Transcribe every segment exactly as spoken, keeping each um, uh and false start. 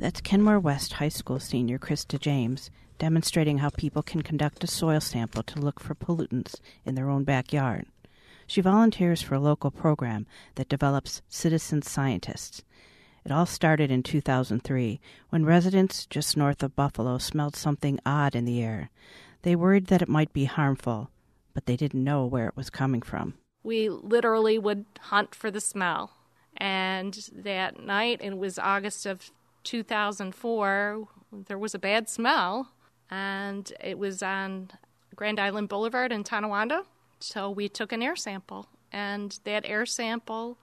That's Kenmore West High School senior Krista James demonstrating how people can conduct a soil sample to look for pollutants in their own backyard. She volunteers for a local program that develops citizen scientists. It all started in two thousand three when residents just north of Buffalo smelled something odd in the air. They worried that it might be harmful, but they didn't know where it was coming from. We literally would hunt for the smell. And that night, it was August of two thousand four, there was a bad smell, and it was on Grand Island Boulevard in Tonawanda. So we took an air sample, and that air sample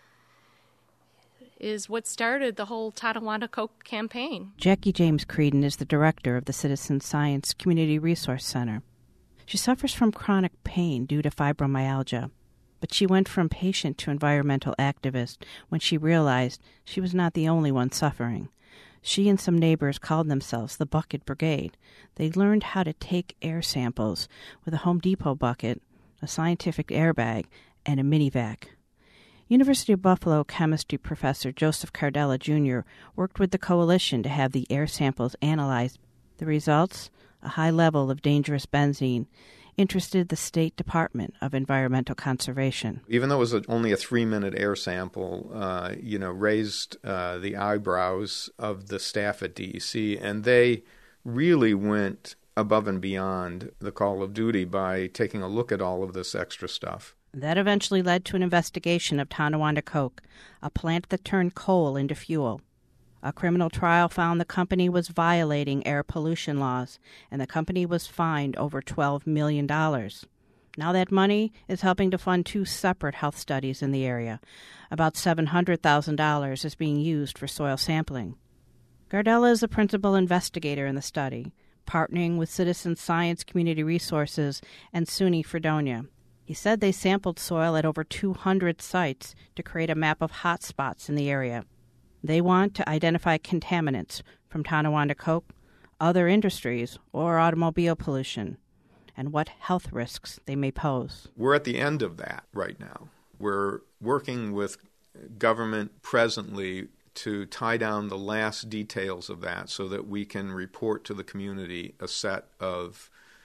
is what started the whole Tonawanda Coke campaign. Jackie James Creedon is the director of the Citizen Science Community Resource Center. She suffers from chronic pain due to fibromyalgia, but she went from patient to environmental activist when she realized she was not the only one suffering. She and some neighbors called themselves the Bucket Brigade. They learned how to take air samples with a Home Depot bucket, a scientific airbag, and a mini vac. University of Buffalo chemistry professor Joseph Cardella Junior worked with the coalition to have the air samples analyzed. The results? A high level of dangerous benzene interested the State Department of Environmental Conservation. Even though it was a, only a three-minute air sample, uh, you know, raised uh, the eyebrows of the staff at D E C, and they really went above and beyond the call of duty by taking a look at all of this extra stuff. That eventually led to an investigation of Tonawanda Coke, a plant that turned coal into fuel. A criminal trial found the company was violating air pollution laws, and the company was fined over twelve million dollars. Now that money is helping to fund two separate health studies in the area. About seven hundred thousand dollars is being used for soil sampling. Gardella is the principal investigator in the study, partnering with Citizen Science Community Resources and SUNY Fredonia. He said they sampled soil at over two hundred sites to create a map of hot spots in the area. They want to identify contaminants from Tonawanda Coke, other industries, or automobile pollution, and what health risks they may pose. We're at the end of that right now. We're working with government presently to tie down the last details of that so that we can report to the community a set of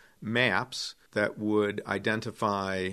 maps that would identify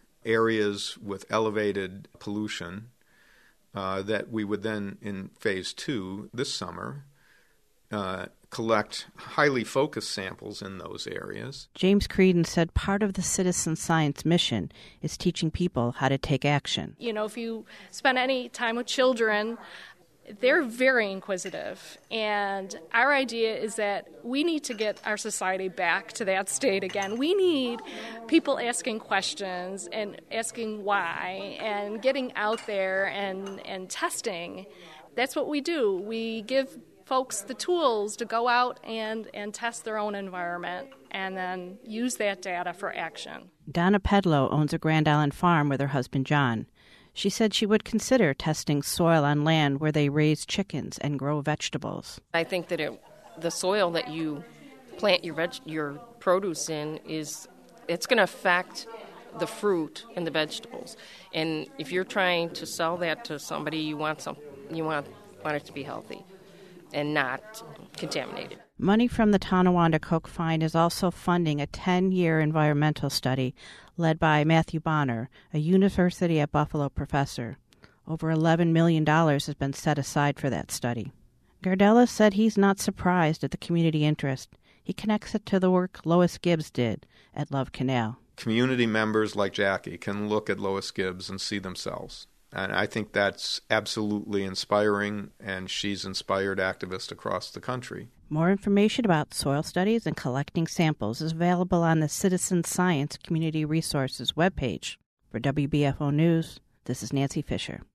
areas with elevated pollution uh, that we would then, in phase two this summer, uh, collect highly focused samples in those areas. James Creedon said part of the citizen science mission is teaching people how to take action. You know, if you spend any time with children, they're very inquisitive, and our idea is that we need to get our society back to that state again. We need people asking questions and asking why and getting out there and, and testing. That's what we do. We give folks the tools to go out and, and test their own environment and then use that data for action. Donna Pedlow owns a Grand Island farm with her husband John. She said she would consider testing soil on land where they raise chickens and grow vegetables. I think that it, the soil that you plant your veg, your produce in is it's going to affect the fruit and the vegetables. And if you're trying to sell that to somebody, you want some you want want it to be healthy and not contaminated. Money from the Tonawanda Coke find is also funding a ten-year environmental study led by Matthew Bonner, a University at Buffalo professor. Over eleven million dollars has been set aside for that study. Gardella said he's not surprised at the community interest. He connects it to the work Lois Gibbs did at Love Canal. Community members like Jackie can look at Lois Gibbs and see themselves. And I think that's absolutely inspiring, and she's inspired activists across the country. More information about soil studies and collecting samples is available on the Citizen Science Community Resources webpage. For W B F O News, this is Nancy Fisher.